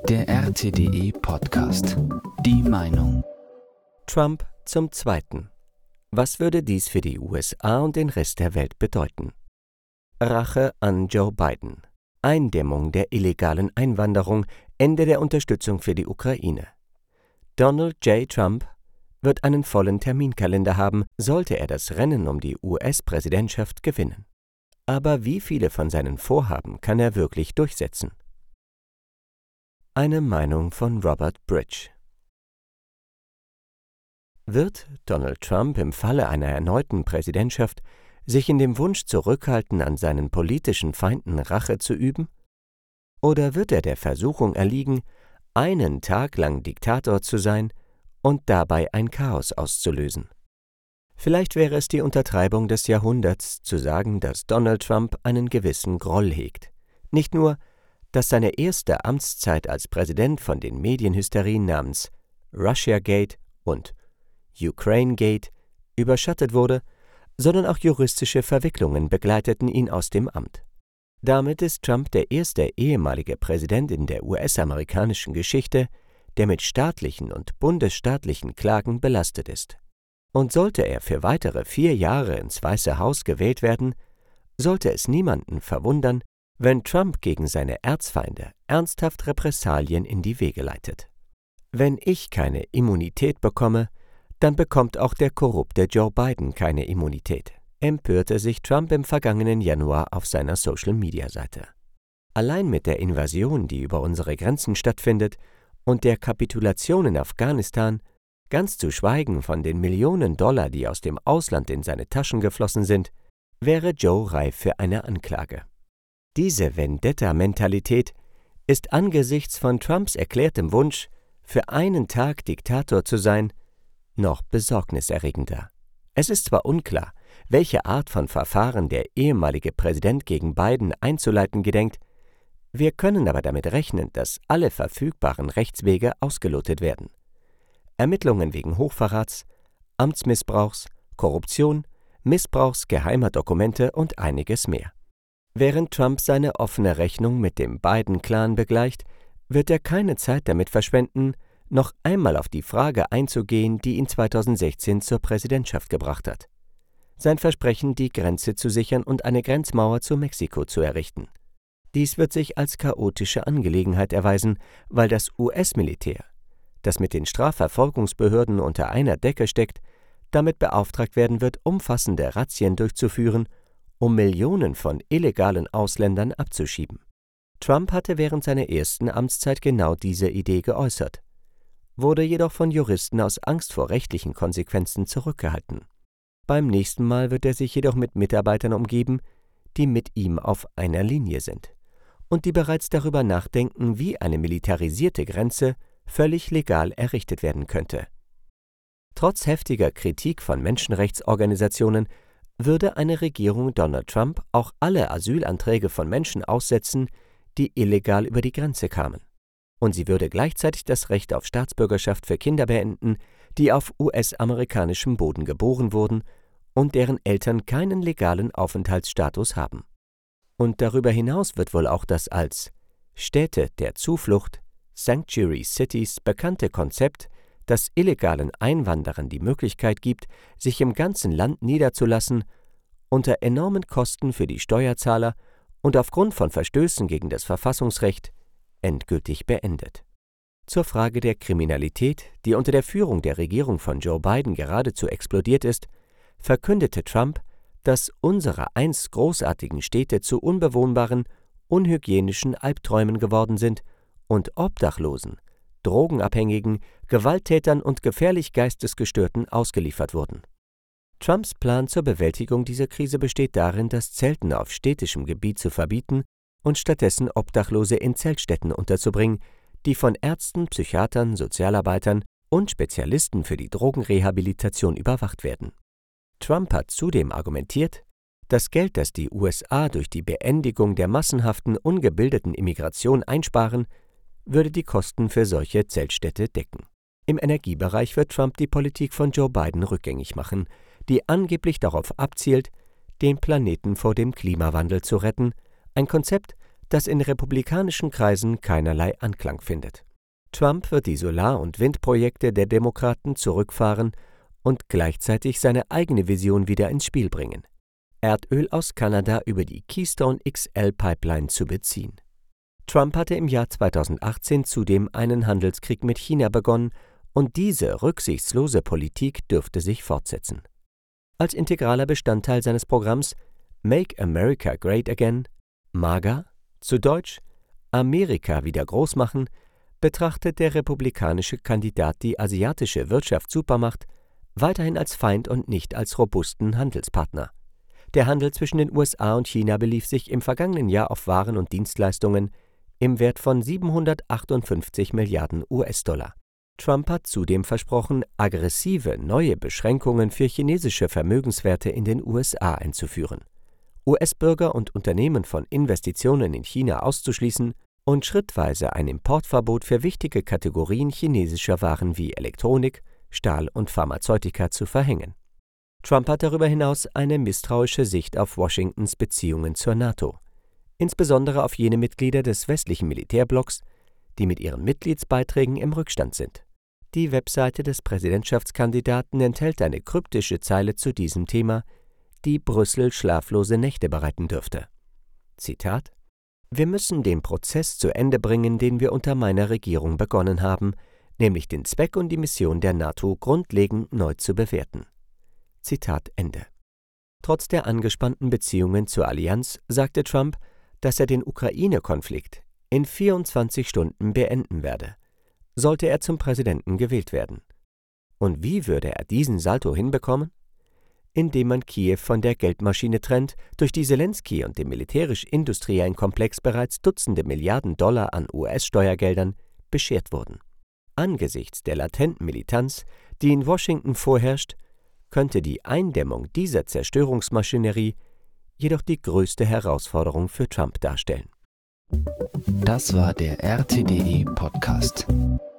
Der RTDE Podcast. Die Meinung. Trump zum Zweiten. Was würde dies für die USA und den Rest der Welt bedeuten? Rache an Joe Biden. Eindämmung der illegalen Einwanderung, Ende der Unterstützung für die Ukraine. Donald J. Trump wird einen vollen Terminkalender haben, sollte er das Rennen um die US-Präsidentschaft gewinnen. Aber wie viele von seinen Vorhaben kann er wirklich durchsetzen? Eine Meinung von Robert Bridge. Wird Donald Trump im Falle einer erneuten Präsidentschaft sich in dem Wunsch zurückhalten, an seinen politischen Feinden Rache zu üben? Oder wird er der Versuchung erliegen, einen Tag lang Diktator zu sein und dabei ein Chaos auszulösen? Vielleicht wäre es die Untertreibung des Jahrhunderts, zu sagen, dass Donald Trump einen gewissen Groll hegt. Nicht nur, dass seine erste Amtszeit als Präsident von den Medienhysterien namens Russiagate und Ukrainegate überschattet wurde, sondern auch juristische Verwicklungen begleiteten ihn aus dem Amt. Damit ist Trump der erste ehemalige Präsident in der US-amerikanischen Geschichte, der mit staatlichen und bundesstaatlichen Klagen belastet ist. Und sollte er für weitere 4 Jahre ins Weiße Haus gewählt werden, sollte es niemanden verwundern, wenn Trump gegen seine Erzfeinde ernsthaft Repressalien in die Wege leitet. Wenn ich keine Immunität bekomme, dann bekommt auch der korrupte Joe Biden keine Immunität, empörte sich Trump im vergangenen Januar auf seiner Social-Media-Seite. Allein mit der Invasion, die über unsere Grenzen stattfindet, und der Kapitulation in Afghanistan, ganz zu schweigen von den Millionen $, die aus dem Ausland in seine Taschen geflossen sind, wäre Joe reif für eine Anklage. Diese Vendetta-Mentalität ist angesichts von Trumps erklärtem Wunsch, für einen Tag Diktator zu sein, noch besorgniserregender. Es ist zwar unklar, welche Art von Verfahren der ehemalige Präsident gegen Biden einzuleiten gedenkt, wir können aber damit rechnen, dass alle verfügbaren Rechtswege ausgelotet werden. Ermittlungen wegen Hochverrats, Amtsmissbrauchs, Korruption, Missbrauchs geheimer Dokumente und einiges mehr. Während Trump seine offene Rechnung mit dem Biden-Clan begleicht, wird er keine Zeit damit verschwenden, noch einmal auf die Frage einzugehen, die ihn 2016 zur Präsidentschaft gebracht hat. Sein Versprechen, die Grenze zu sichern und eine Grenzmauer zu Mexiko zu errichten. Dies wird sich als chaotische Angelegenheit erweisen, weil das US-Militär, das mit den Strafverfolgungsbehörden unter einer Decke steckt, damit beauftragt werden wird, umfassende Razzien durchzuführen, um Millionen von illegalen Ausländern abzuschieben. Trump hatte während seiner ersten Amtszeit genau diese Idee geäußert, wurde jedoch von Juristen aus Angst vor rechtlichen Konsequenzen zurückgehalten. Beim nächsten Mal wird er sich jedoch mit Mitarbeitern umgeben, die mit ihm auf einer Linie sind und die bereits darüber nachdenken, wie eine militarisierte Grenze völlig legal errichtet werden könnte. Trotz heftiger Kritik von Menschenrechtsorganisationen würde eine Regierung Donald Trump auch alle Asylanträge von Menschen aussetzen, die illegal über die Grenze kamen. Und sie würde gleichzeitig das Recht auf Staatsbürgerschaft für Kinder beenden, die auf US-amerikanischem Boden geboren wurden und deren Eltern keinen legalen Aufenthaltsstatus haben. Und darüber hinaus wird wohl auch das als Städte der Zuflucht, Sanctuary Cities, bekannte Konzept, das illegalen Einwanderern die Möglichkeit gibt, sich im ganzen Land niederzulassen, unter enormen Kosten für die Steuerzahler und aufgrund von Verstößen gegen das Verfassungsrecht, endgültig beendet. Zur Frage der Kriminalität, die unter der Führung der Regierung von Joe Biden geradezu explodiert ist, verkündete Trump, dass unsere einst großartigen Städte zu unbewohnbaren, unhygienischen Albträumen geworden sind und Obdachlosen, Drogenabhängigen, Gewalttätern und gefährlich Geistesgestörten ausgeliefert wurden. Trumps Plan zur Bewältigung dieser Krise besteht darin, das Zelten auf städtischem Gebiet zu verbieten und stattdessen Obdachlose in Zeltstätten unterzubringen, die von Ärzten, Psychiatern, Sozialarbeitern und Spezialisten für die Drogenrehabilitation überwacht werden. Trump hat zudem argumentiert, das Geld, das die USA durch die Beendigung der massenhaften, ungebildeten Immigration einsparen, würde die Kosten für solche Zeltstädte decken. Im Energiebereich wird Trump die Politik von Joe Biden rückgängig machen, die angeblich darauf abzielt, den Planeten vor dem Klimawandel zu retten, ein Konzept, das in republikanischen Kreisen keinerlei Anklang findet. Trump wird die Solar- und Windprojekte der Demokraten zurückfahren und gleichzeitig seine eigene Vision wieder ins Spiel bringen: Erdöl aus Kanada über die Keystone XL-Pipeline zu beziehen. Trump hatte im Jahr 2018 zudem einen Handelskrieg mit China begonnen, und diese rücksichtslose Politik dürfte sich fortsetzen. Als integraler Bestandteil seines Programms Make America Great Again, MAGA, zu Deutsch Amerika wieder groß machen, betrachtet der republikanische Kandidat die asiatische Wirtschaftssupermacht weiterhin als Feind und nicht als robusten Handelspartner. Der Handel zwischen den USA und China belief sich im vergangenen Jahr auf Waren und Dienstleistungen im Wert von 758 Milliarden US-Dollar. Trump hat zudem versprochen, aggressive neue Beschränkungen für chinesische Vermögenswerte in den USA einzuführen, US-Bürger und Unternehmen von Investitionen in China auszuschließen und schrittweise ein Importverbot für wichtige Kategorien chinesischer Waren wie Elektronik, Stahl und Pharmazeutika zu verhängen. Trump hat darüber hinaus eine misstrauische Sicht auf Washingtons Beziehungen zur NATO, insbesondere auf jene Mitglieder des westlichen Militärblocks, die mit ihren Mitgliedsbeiträgen im Rückstand sind. Die Webseite des Präsidentschaftskandidaten enthält eine kryptische Zeile zu diesem Thema, die Brüssel schlaflose Nächte bereiten dürfte. Zitat: Wir müssen den Prozess zu Ende bringen, den wir unter meiner Regierung begonnen haben, nämlich den Zweck und die Mission der NATO grundlegend neu zu bewerten. Zitat Ende. Trotz der angespannten Beziehungen zur Allianz sagte Trump, dass er den Ukraine-Konflikt in 24 Stunden beenden werde, sollte er zum Präsidenten gewählt werden. Und wie würde er diesen Salto hinbekommen? Indem man Kiew von der Geldmaschine trennt, durch die Selenskyj und dem militärisch-industriellen Komplex bereits Dutzende Milliarden Dollar an US-Steuergeldern beschert wurden. Angesichts der latenten Militanz, die in Washington vorherrscht, könnte die Eindämmung dieser Zerstörungsmaschinerie jedoch die größte Herausforderung für Trump darstellen. Das war der RTDE Podcast.